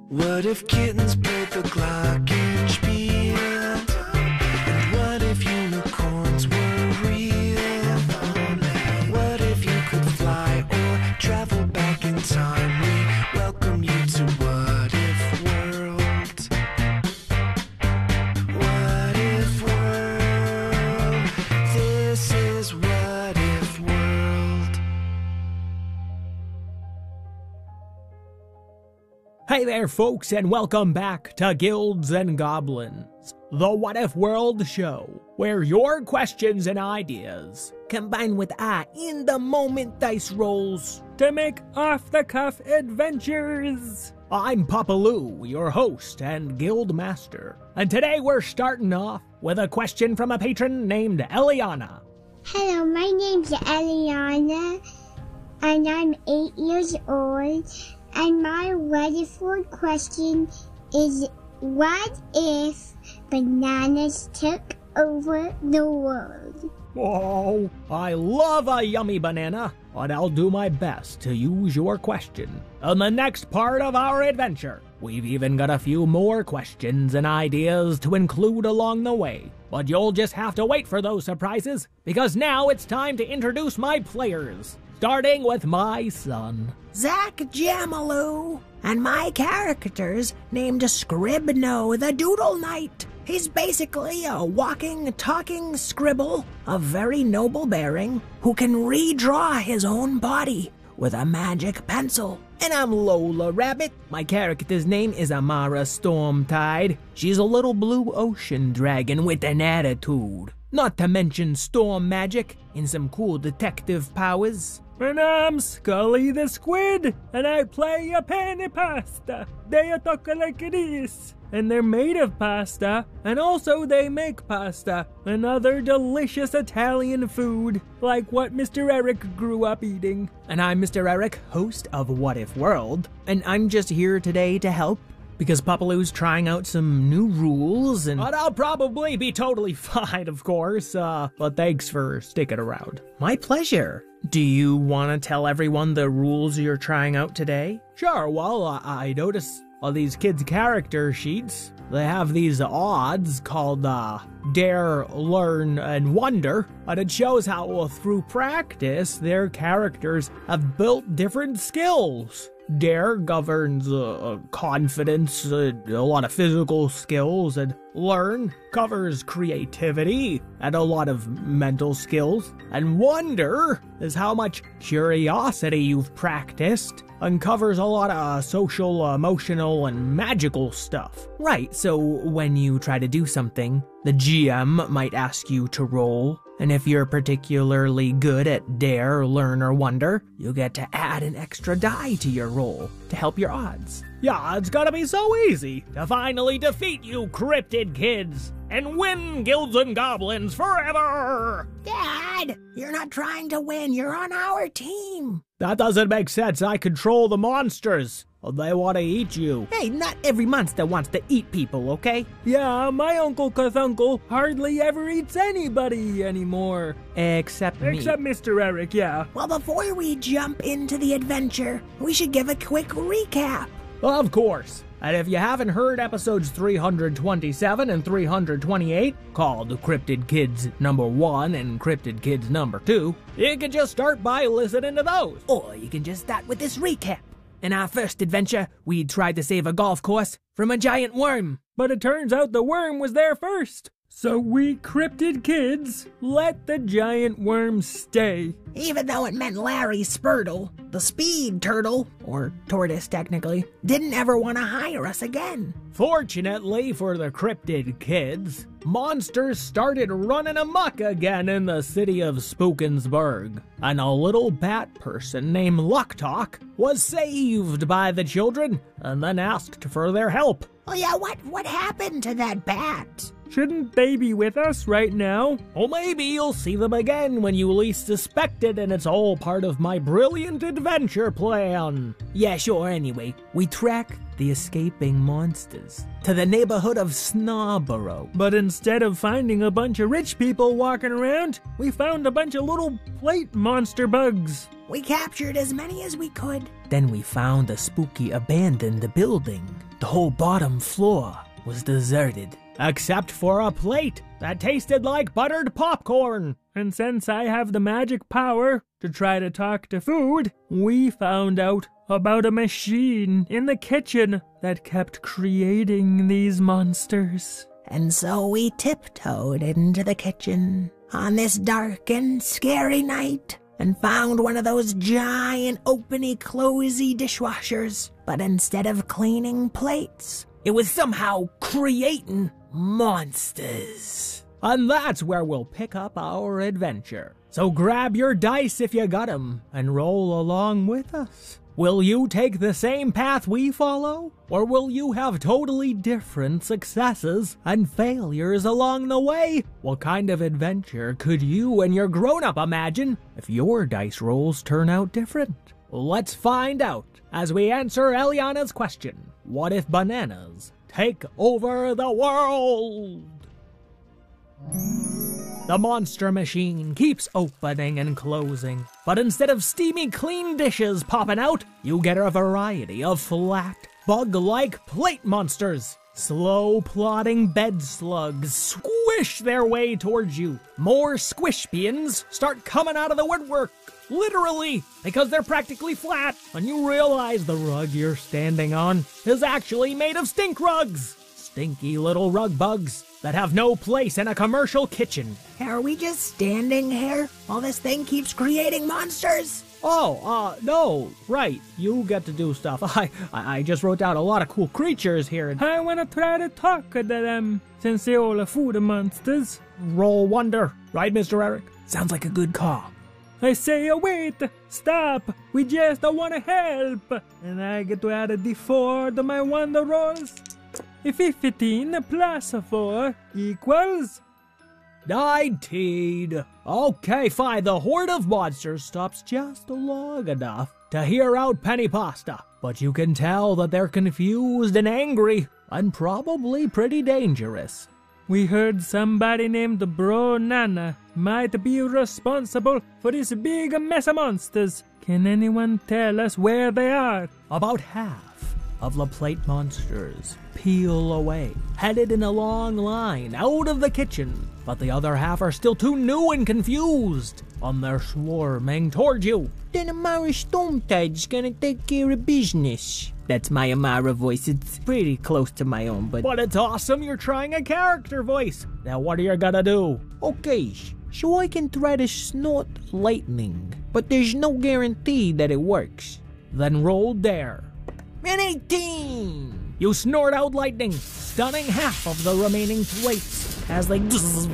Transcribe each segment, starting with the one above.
What if kittens played the glockenspiel? And what if unicorns were real? What if you could fly or travel back in time? We welcome you to What If World. What If World? This is What If World. Hey there, folks, and welcome back to Guilds and Goblins, the What If World show, where your questions and ideas combine with our in-the-moment dice rolls to make off-the-cuff adventures. I'm Papa Lou, your host and guild master, and today we're starting off with a question from a patron named Eliana. Hello, my name's Eliana, and I'm 8 years old. And my What If World question is, what if bananas took over the world? Whoa, I love a yummy banana, but I'll do my best to use your question in the next part of our adventure. We've even got a few more questions and ideas to include along the way, but you'll just have to wait for those surprises, because now it's time to introduce my players, starting with my son, Zach Jamaloo, and my character's named Scribno the Doodle Knight. He's basically a walking, talking scribble of very noble bearing who can redraw his own body with a magic pencil. And I'm Lola Rabbit. My character's name is Amara Stormtide. She's a little blue ocean dragon with an attitude. Not to mention storm magic and some cool detective powers. And I'm Scully the Squid, and I play a penny pasta. They talk like this, and they're made of pasta, and also they make pasta and other delicious Italian food, like what Mr. Eric grew up eating. And I'm Mr. Eric, host of What If World, and I'm just here today to help, because Papa Lou's trying out some new rules, but I'll probably be totally fine, of course, but thanks for sticking around. My pleasure. Do you want to tell everyone the rules you're trying out today? Sure, well, I notice on these kids' character sheets, they have these odds called Dare, Learn, and Wonder, and it shows how through practice their characters have built different skills. Dare governs confidence, a lot of physical skills, and Learn covers creativity and a lot of mental skills. And Wonder is how much curiosity you've practiced and covers a lot of social, emotional, and magical stuff. Right, so when you try to do something, the GM might ask you to roll. And if you're particularly good at Dare, Learn, or Wonder, you'll get to add an extra die to your roll to help your odds. Yeah, it's gonna be so easy to finally defeat you cryptid kids and win Guilds and Goblins forever! Dad, you're not trying to win. You're on our team. That doesn't make sense. I control the monsters. They want to eat you. Hey, not every monster wants to eat people, okay? Yeah, my Uncle Cthulhu hardly ever eats anybody anymore. Except me. Except Mr. Eric, yeah. Well, before we jump into the adventure, we should give a quick recap. Of course. And if you haven't heard episodes 327 and 328, called Cryptid Kids number 1 and Cryptid Kids number 2, you can just start by listening to those. Or you can just start with this recap. In our first adventure, we tried to save a golf course from a giant worm. But it turns out the worm was there first. So we cryptid kids let the giant worm stay. Even though it meant Larry Spurtle, the speed turtle, or tortoise technically, didn't ever want to hire us again. Fortunately for the cryptid kids, monsters started running amok again in the city of Spookensburg, and a little bat person named Lucktalk was saved by the children and then asked for their help. Oh yeah, what happened to that bat? Shouldn't they be with us right now? Well, maybe you'll see them again when you least suspect it, and it's all part of my brilliant adventure plan. Yeah, sure, anyway, we track the escaping monsters to the neighborhood of Snawborough. But instead of finding a bunch of rich people walking around, we found a bunch of little plate monster bugs. We captured as many as we could. Then we found a spooky abandoned building. The whole bottom floor was deserted, except for a plate that tasted like buttered popcorn. And since I have the magic power to try to talk to food, we found out about a machine in the kitchen that kept creating these monsters. And so we tiptoed into the kitchen on this dark and scary night and found one of those giant openy-closey dishwashers. But instead of cleaning plates, it was somehow creating monsters. And that's where we'll pick up our adventure. So grab your dice if you got 'em and roll along with us. Will you take the same path we follow? Or will you have totally different successes and failures along the way? What kind of adventure could you and your grown-up imagine if your dice rolls turn out different? Let's find out as we answer Eliana's question. What if bananas take over the world? The monster machine keeps opening and closing, but instead of steamy clean dishes popping out, you get a variety of flat, bug-like plate monsters. Slow plodding bed slugs squish their way towards you. More squish beans start coming out of the woodwork, literally, because they're practically flat, and you realize the rug you're standing on is actually made of stink rugs. Stinky little rug bugs that have no place in a commercial kitchen. are we just standing here while this thing keeps creating monsters? No, right. You get to do stuff. I just wrote down a lot of cool creatures here, and I want to try to talk to them, since they're all food monsters. Roll wonder, right, Mr. Eric? Sounds like a good call. I say, wait, stop, we just don't want to help. And I get to add a D4 to my wonder rolls. If 15 plus 4 equals 19. Okay, fine. The horde of monsters stops just long enough to hear out Penny Pasta, but you can tell that they're confused and angry, and probably pretty dangerous. We heard somebody named Bro Nana might be responsible for this big mess of monsters. Can anyone tell us where they are? About half of the plate monsters peel away, headed in a long line out of the kitchen, but the other half are still too new and confused, and they're swarming toward you. Then Amara Stormtide's gonna take care of business. That's my Amara voice. It's pretty close to my own, but it's awesome you're trying a character voice. Now what are you gonna do? Okay, so I can try to snort lightning, but there's no guarantee that it works. Then roll dare. An 18! You snort out lightning, stunning half of the remaining plates as they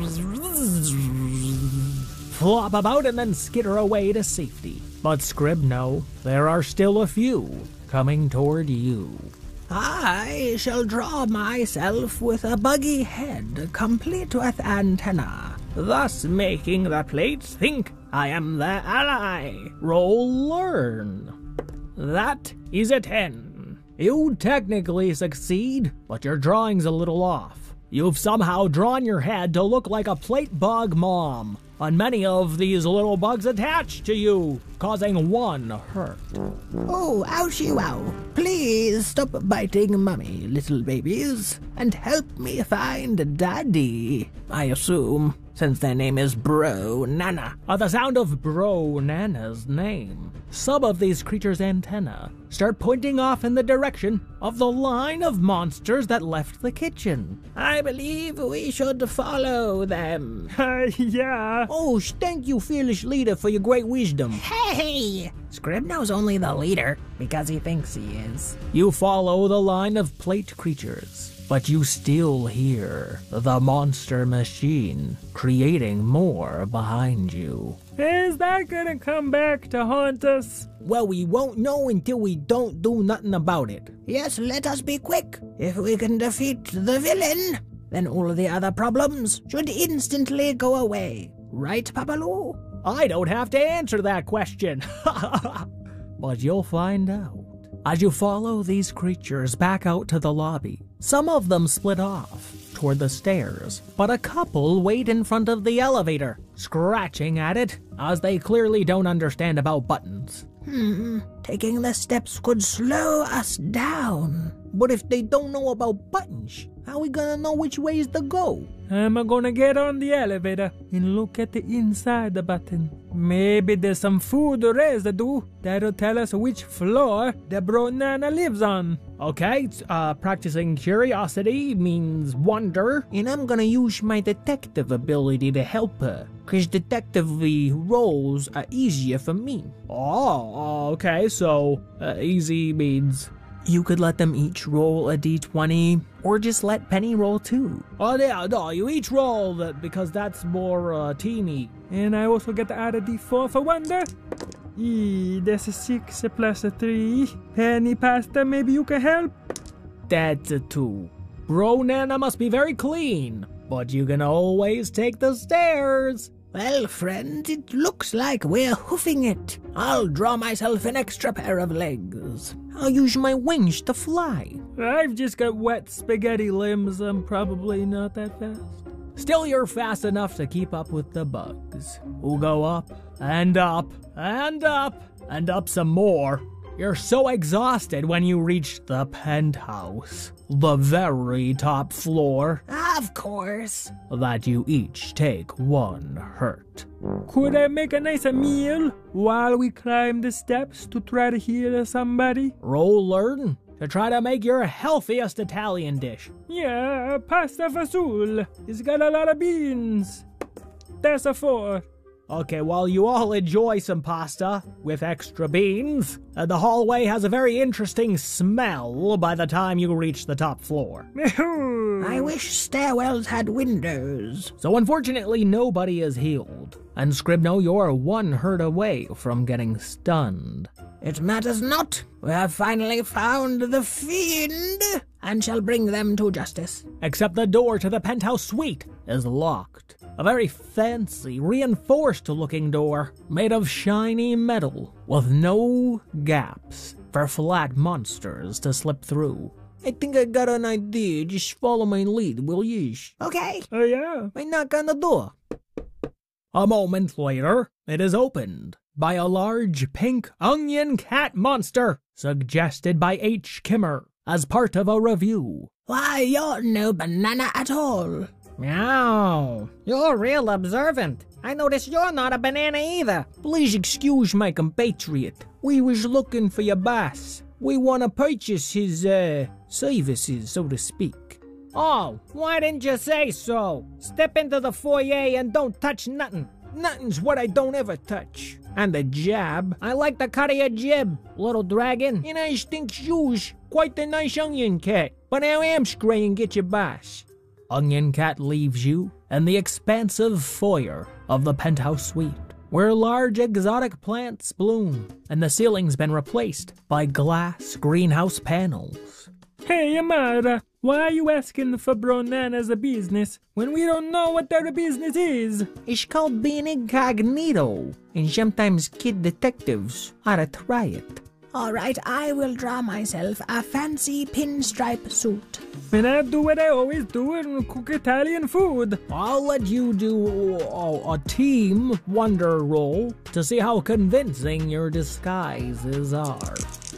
flop about and then skitter away to safety. But Scribno, there are still a few coming toward you. I shall draw myself with a buggy head, complete with antenna, thus making the plates think I am their ally. Roll learn. That is a 10. You technically succeed, but your drawing's a little off. You've somehow drawn your head to look like a plate bug mom, and many of these little bugs attach to you, causing one hurt. Oh, ouchie wow. Please stop biting mummy, little babies, and help me find daddy. I assume, since their name is Bro Nana. At the sound of Bro Nana's name, some of these creatures' antennae start pointing off in the direction of the line of monsters that left the kitchen. I believe we should follow them. Yeah. Oh, thank you, fearless leader, for your great wisdom. Hey! Scribno's only the leader because he thinks he is. You follow the line of plate creatures, but you still hear the monster machine creating more behind you. Is that gonna come back to haunt us? Well, we won't know until we don't do nothing about it. Yes, let us be quick. If we can defeat the villain, then all the other problems should instantly go away. Right, Papaloo? I don't have to answer that question. But you'll find out. As you follow these creatures back out to the lobby, some of them split off toward the stairs, but a couple wait in front of the elevator, scratching at it as they clearly don't understand about buttons. Taking the steps could slow us down. But if they don't know about buttons, how we gonna know which ways to go? I'm gonna get on the elevator and look at the inside the button. Maybe there's some food residue that'll tell us which floor the bro Nana lives on. Okay, practicing curiosity means wonder, and I'm gonna use my detective ability to help her, cause detective roles are easier for me. Oh, okay, so easy means you could let them each roll a d20, or just let Penny roll too. Oh yeah, no, you each roll that because that's more teamy. And I also get to add a d4 for wonder. That's a 6 plus a 3. Penny Pasta, maybe you can help? That's a 2. Bro Nana must be very clean, but you can always take the stairs. Well, friends, it looks like we're hoofing it. I'll draw myself an extra pair of legs. I'll use my wings to fly. I've just got wet spaghetti limbs. I'm probably not that fast. Still, you're fast enough to keep up with the bugs, who go up and up and up and up some more. You're so exhausted when you reach the penthouse, the very top floor, Of course. that you each take 1 hurt. Could I make a nice meal while we climb the steps to try to heal somebody? Roll learn to try to make your healthiest Italian dish. Yeah, pasta fasul. It's got a lot of beans. That's a 4. Okay, well, you all enjoy some pasta with extra beans. The hallway has a very interesting smell by the time you reach the top floor. I wish stairwells had windows. So unfortunately, nobody is healed. And Scribno, you're 1 hurt away from getting stunned. It matters not. We have finally found the fiend and shall bring them to justice. Except the door to the penthouse suite is locked. A very fancy, reinforced-looking door made of shiny metal with no gaps for flat monsters to slip through. I think I got an idea. Just follow my lead, will you? Okay. Oh, yeah. I knock on the door. A moment later, it is opened by a large pink onion cat monster suggested by H. Kimmer as part of a review. Why, you're no banana at all. Meow. You're real observant. I notice you're not a banana either. Please excuse my compatriot. We was looking for your boss. We want to purchase his, services, so to speak. Oh, why didn't you say so? Step into the foyer and don't touch nothing. Nothing's what I don't ever touch. And the jab, I like the cut of your jib, little dragon. And I think you's quite the nice onion cat. But I am scray and get your boss. Onion Cat leaves you in the expansive foyer of the penthouse suite, where large exotic plants bloom, and the ceiling's been replaced by glass greenhouse panels. Hey, Amara, why are you asking for Bro Nana's business when we don't know what their business is? It's called being incognito, and sometimes kid detectives ought to try it. All right, I will draw myself a fancy pinstripe suit. And I do what I always do and cook Italian food. I'll let you do a team wonder roll to see how convincing your disguises are.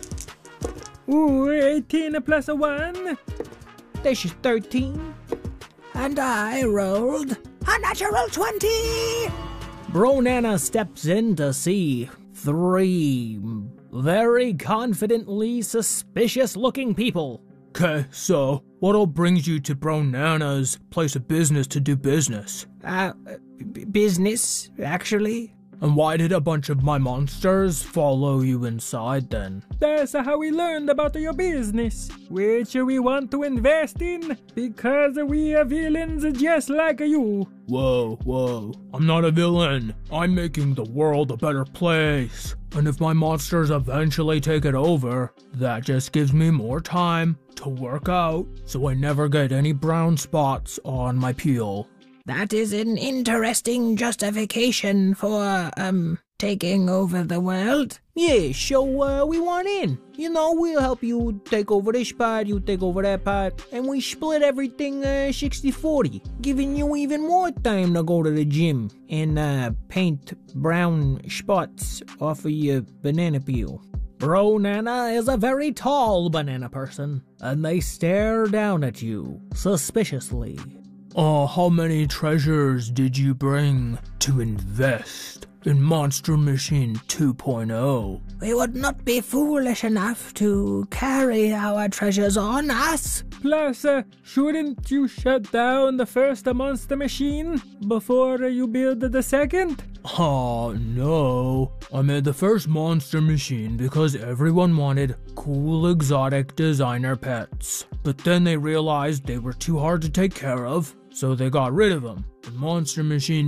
Ooh, 18 plus a 1. This is 13. And I rolled a natural 20. Bro Nana steps in to see 3 very confidently suspicious-looking people. Okay, so what all brings you to Bro Nana's place of business to do business? Business, actually. And why did a bunch of my monsters follow you inside then? That's how we learned about your business, which we want to invest in, because we are villains just like you. Whoa. I'm not a villain. I'm making the world a better place. And if my monsters eventually take it over, that just gives me more time to work out so I never get any brown spots on my peel. That is an interesting justification for, taking over the world? Yeah, so we want in. You know, we'll help you take over this part, you take over that part, and we split everything 60-40, giving you even more time to go to the gym and paint brown spots off of your banana peel. Bro Nana is a very tall banana person, and they stare down at you suspiciously. How many treasures did you bring to invest in Monster Machine 2.0? We would not be foolish enough to carry our treasures on us. Plus, shouldn't you shut down the first Monster Machine before you build the second? No. I made the first Monster Machine because everyone wanted cool exotic designer pets. But then they realized they were too hard to take care of, so they got rid of them. And Monster Machine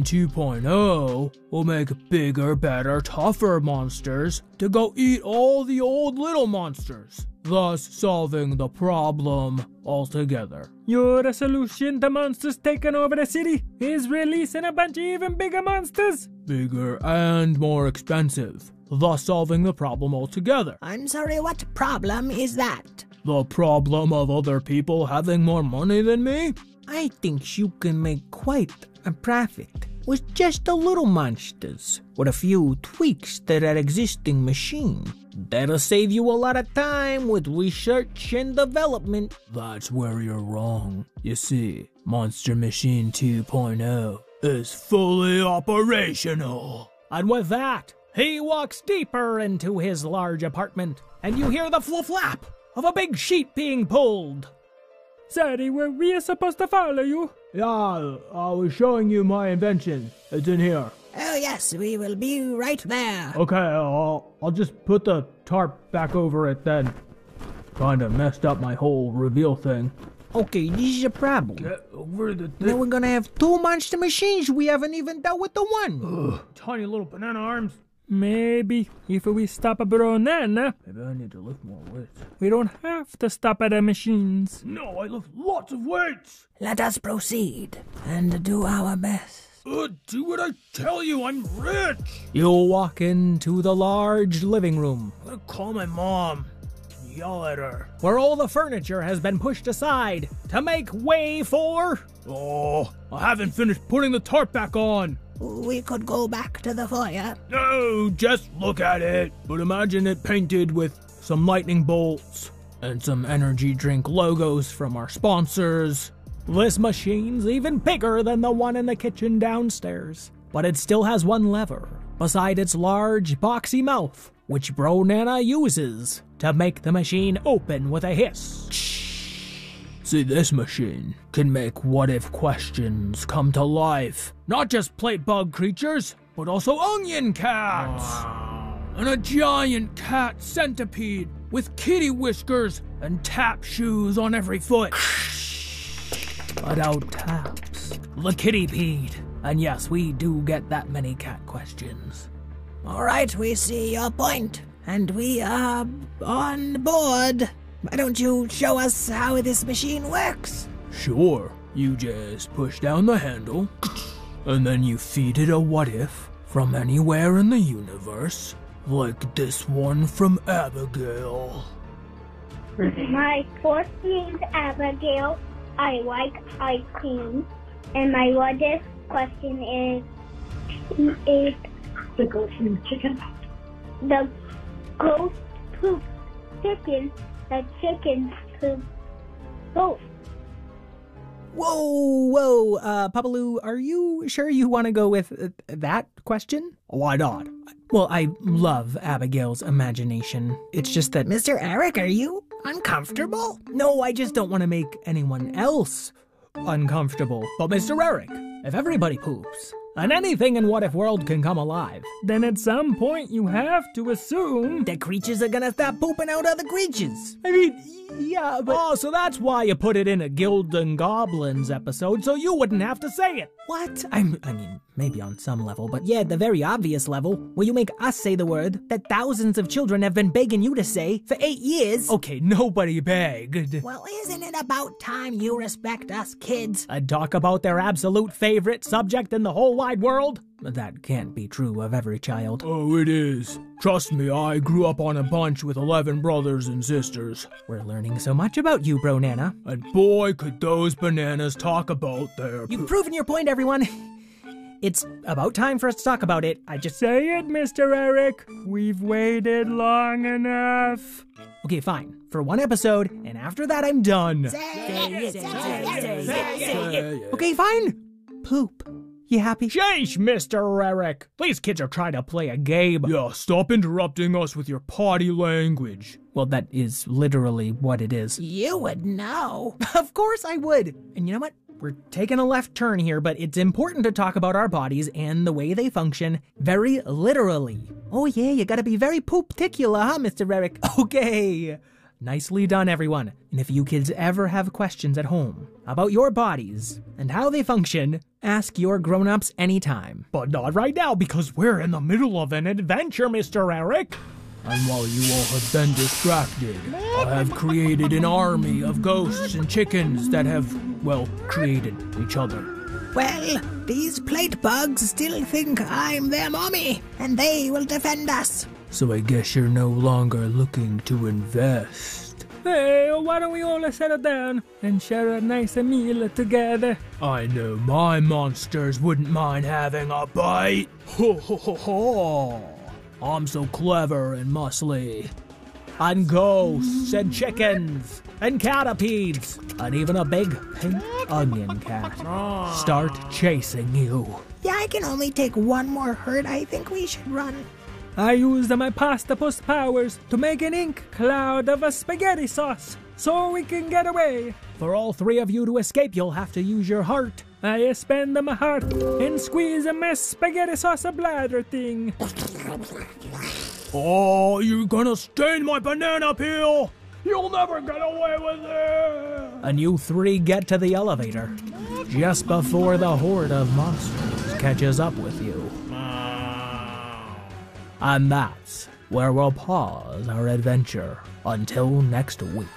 2.0 will make bigger, better, tougher monsters to go eat all the old little monsters, thus solving the problem altogether. Your solution to monsters taking over the city is releasing a bunch of even bigger monsters? Bigger and more expensive, thus solving the problem altogether. I'm sorry, what problem is that? The problem of other people having more money than me? I think you can make quite a profit with just the little monsters, with a few tweaks to that existing machine. That'll save you a lot of time with research and development. That's where you're wrong. You see, Monster Machine 2.0 is fully operational. And with that, he walks deeper into his large apartment, and you hear the flap of a big sheet being pulled. Sorry, were we supposed to follow you? Yeah, I was showing you my invention. It's in here. Oh yes, we will be right there. Okay, I'll just put the tarp back over it then. Kinda messed up my whole reveal thing. Okay, this is a problem. Get over the thing. Now we're gonna have two monster machines. We haven't even dealt with the one. Ugh, tiny little banana arms. Maybe if we stop Bro Nana, Maybe I need to lift more weights. we don't have to stop at the machines. No, I lift lots of weights. Let us proceed and do our best. Do what I tell you, I'm rich. You'll walk into the large living room. I'm gonna call my mom. Yell at her. Where all the furniture has been pushed aside to make way for... Oh, I haven't finished putting the tarp back on. We could go back to the foyer. No, just look at it. But imagine it painted with some lightning bolts and some energy drink logos from our sponsors. This machine's even bigger than the one in the kitchen downstairs, but it still has one lever beside its large boxy mouth, which Bro Nana uses to make the machine open with a hiss. See, this machine can make what-if questions come to life. Not just plate bug creatures, but also onion cats. And a giant cat centipede with kitty whiskers and tap shoes on every foot. But out taps the kitty peed. And yes, we do get that many cat questions. All right, we see your point, and we are on board. Why don't you show us how this machine works? Sure, you just push down the handle, and then you feed it a what-if from anywhere in the universe, like this one from Abigail. My first name's Abigail. I like ice cream. And my what-if question is the ghost poops chicken? The ghost poops chicken. The chicken poop ghost. Whoa, Papaloo, are you sure you want to go with that question? Why not? Well, I love Abigail's imagination. It's just that... Mr. Eric, are you uncomfortable? No, I just don't want to make anyone else uncomfortable. But Mr. Eric, if everybody poops, and anything in What If World can come alive, Then at some point you have to assume the creatures are gonna stop pooping out other creatures. I mean, yeah, but... Oh, so that's why you put it in a Guild and Goblins episode, so you wouldn't have to say it. What? I mean, maybe on some level, but yeah, the very obvious level, where you make us say the word that thousands of children have been begging you to say for 8 years. Okay, nobody begged. Well, isn't it about time you respect us kids? And talk about their absolute favorite subject in the whole wide world? That can't be true of every child. Oh, it is. Trust me, I grew up on a bunch with 11 brothers and sisters. We're learning so much about you, Bro Nana. And boy, could those bananas talk about their... You've proven your point, everyone. It's about time for us to talk about it. I just... Say it, Mr. Eric. We've waited long enough. Okay, fine. For one episode, and after that I'm done. Say it. Okay, fine. Poop. You happy? Sheesh, Mr. Eric. These kids are trying to play a game. Yeah, stop interrupting us with your potty language. Well, that is literally what it is. You would know. Of course I would. And you know what? We're taking a left turn here, but it's important to talk about our bodies and the way they function very literally. Oh yeah, you gotta be very poop-ticular, huh, Mr. Eric? Okay. Nicely done, everyone. And if you kids ever have questions at home about your bodies and how they function, ask your grown-ups anytime. But not right now, because we're in the middle of an adventure, Mr. Eric. And while you all have been distracted, I have created an army of ghosts and chickens that have, well, created each other. Well, these plate bugs still think I'm their mommy, and they will defend us. So I guess you're no longer looking to invest. Hey, why don't we all settle down and share a nice meal together? I know my monsters wouldn't mind having a bite. Ho ho ho ho! I'm so clever and muscly. And ghosts and chickens and catipedes and even a big pink onion cat start chasing you. Yeah, I can only take one more herd. I think we should run. I used my pastapus powers to make an ink cloud of a spaghetti sauce so we can get away. For all three of you to escape, you'll have to use your heart. I spend my heart and squeeze my spaghetti sauce bladder thing. Oh, you're gonna stain my banana peel! You'll never get away with it! And you three get to the elevator just before the horde of monsters catches up with you. And that's where we'll pause our adventure until next week.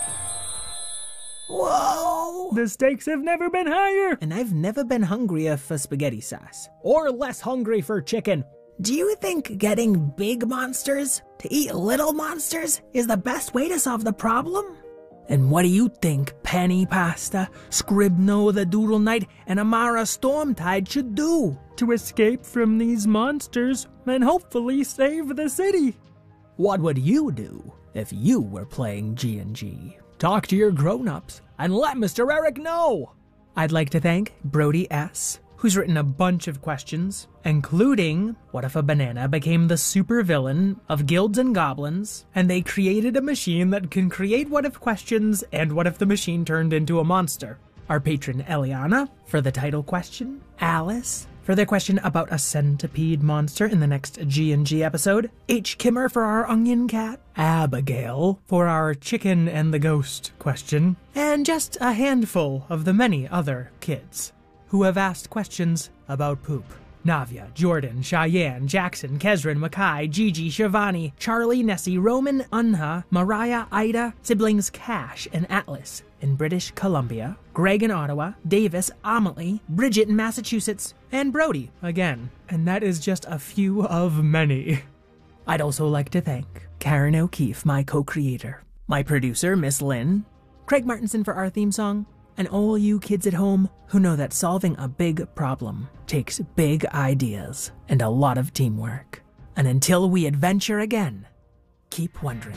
Whoa! The stakes have never been higher. And I've never been hungrier for spaghetti sauce. Or less hungry for chicken. Do you think getting big monsters to eat little monsters is the best way to solve the problem? And what do you think Penny Pasta, Scribno the Doodle Knight, and Amara Stormtide should do? To escape from these monsters and hopefully save the city. What would you do if you were playing G&G? Talk to your grown-ups and let Mr. Eric know. I'd like to thank Brody S., who's written a bunch of questions, including what if a banana became the supervillain of Guilds and Goblins, and they created a machine that can create what if questions, and what if the machine turned into a monster? Our patron Eliana for the title question, Alice for their question about a centipede monster in the next G&G episode, H. Kimmer for our onion cat, Abigail for our chicken and the ghost question, and just a handful of the many other kids who have asked questions about poop. Navia, Jordan, Cheyenne, Jackson, Kezrin, Makai, Gigi, Shivani, Charlie, Nessie, Roman, Unha, Mariah, Ida, siblings Cash and Atlas in British Columbia, Greg in Ottawa, Davis, Amelie, Bridget in Massachusetts, and Brody again. And that is just a few of many. I'd also like to thank Karen O'Keefe, my co-creator, my producer, Miss Lynn, Craig Martinson for our theme song, and all you kids at home who know that solving a big problem takes big ideas and a lot of teamwork. And until we adventure again, keep wondering.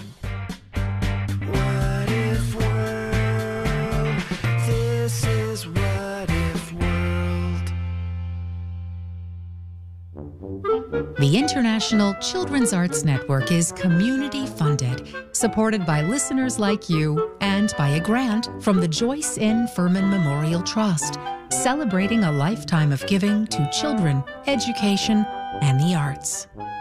What if world? This is What If World. The International Children's Arts Network is community-funded, supported by listeners like you, and by a grant from the Joyce N. Furman Memorial Trust, celebrating a lifetime of giving to children, education, and the arts.